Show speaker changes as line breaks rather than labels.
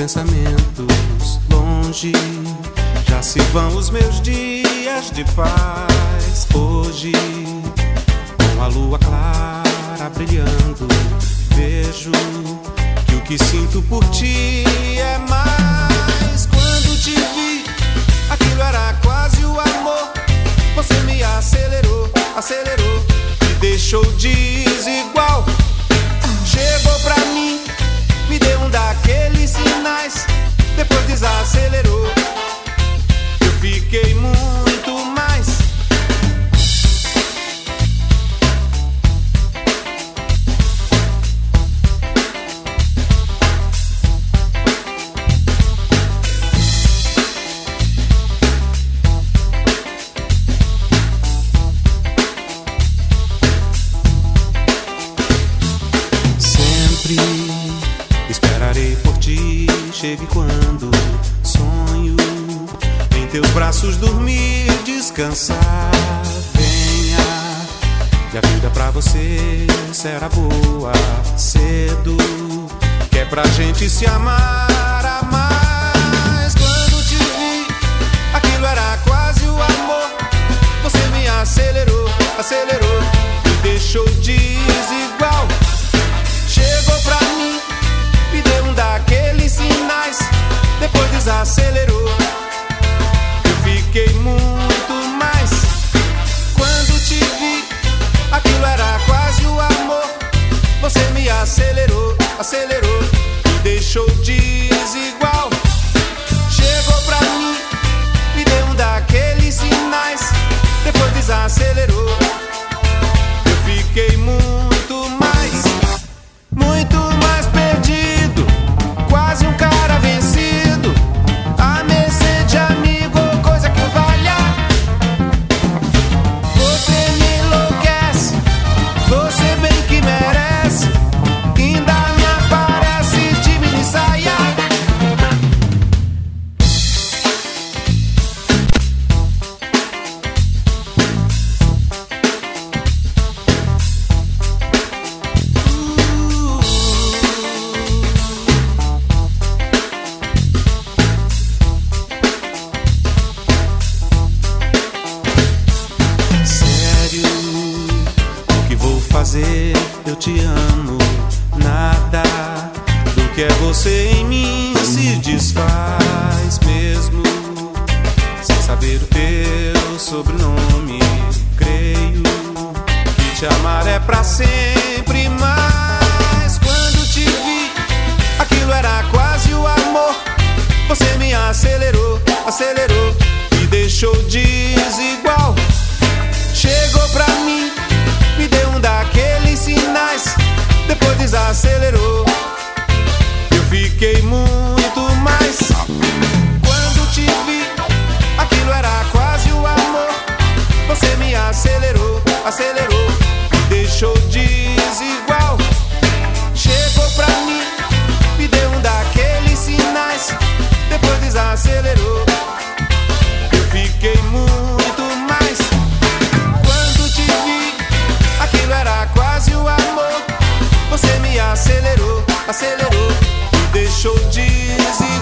pensamentos longe. Já se vão os meus dias de paz. Hoje, com a lua clara brilhando, vejo que o que sinto por ti é mais. Quando te vi, aquilo era quase o amor. Você me acelerou, acelerou, me deixou desigual. Chegou pra mim, me deu um daqueles sinais, depois desacelerou. Eu fiquei muito mais. Esperarei por ti, chegue quando sonho em teus braços dormir, descansar. Venha, que a vida pra você será boa cedo, que é pra gente se amar a mais. Quando te vi, aquilo era quase o amor. Você me acelerou, acelerou, me deixou desigual. Chegou pra mim, me deu um daqueles sinais, depois desacelerou. Eu fiquei muito mais. Quando te vi, aquilo era quase o amor. Você me acelerou, acelerou, me deixou desigual. Chegou pra mim, me deu um daqueles sinais, depois desacelerou. Eu fiquei muito mais. Muito mais perdido, quase um cara vencido, à mercê de amigo ou coisa que valha. Você me enlouquece, você bem que merece, ainda me aparece de mini saia. Eu te amo, nada do que é você em mim se desfaz. Mesmo sem saber o teu sobrenome, creio que te amar é pra sempre. Mas quando te vi, aquilo era quase o amor. Você me acelerou, acelerou, me deixou desigual. Chegou pra mim, me deu um daqueles sinais, depois desacelerou. Eu fiquei muito mais. Quando te vi, aquilo era quase o amor. Você me acelerou, acelerou, me deixou desigual. Chegou pra mim, me deu um daqueles sinais, depois desacelerou. Eu fiquei muito mais. Quando te vi, aquilo era quase o amor. Você me acelerou, acelerou, me deixou desigual.